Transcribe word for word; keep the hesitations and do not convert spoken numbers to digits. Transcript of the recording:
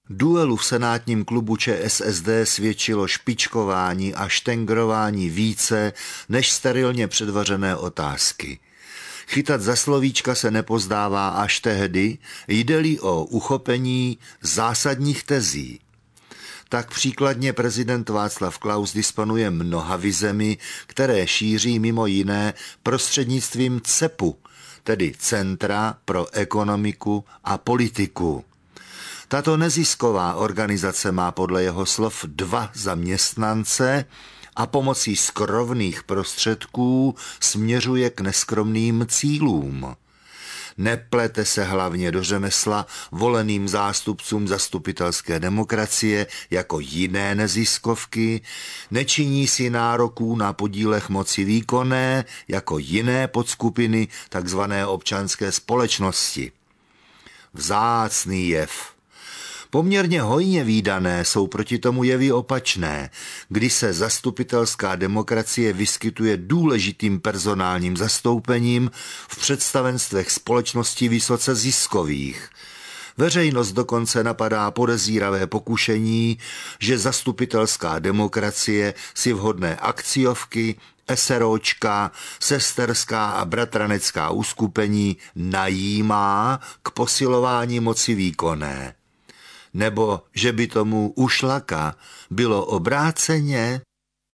Duelu v senátním klubu ČSSD svědčilo špičkování a štengrování více než sterilně předvařené otázky. Chytat za slovíčka se nepozdává až tehdy, jde-li o uchopení zásadních tezí. Tak příkladně prezident Václav Klaus disponuje mnoha vizemi, které šíří mimo jiné prostřednictvím cepu, tedy Centra pro ekonomiku a politiku. Tato nezisková organizace má podle jeho slov dva zaměstnance a pomocí skrovných prostředků směřuje k neskromným cílům. Neplete se hlavně do řemesla voleným zástupcům zastupitelské demokracie jako jiné neziskovky, nečiní si nároků na podílech moci výkonné jako jiné podskupiny takzvané občanské společnosti. Vzácný jev. Poměrně hojně vídané jsou proti tomu jevy opačné, kdy se zastupitelská demokracie vyskytuje důležitým personálním zastoupením v představenstvech společností vysoce ziskových. Veřejnost dokonce napadá podezíravé pokušení, že zastupitelská demokracie si vhodné akciovky, eseróčka, sesterská a bratranecká uskupení najímá k posilování moci výkonné. Nebo že by tomu u Šlaka bylo obráceně?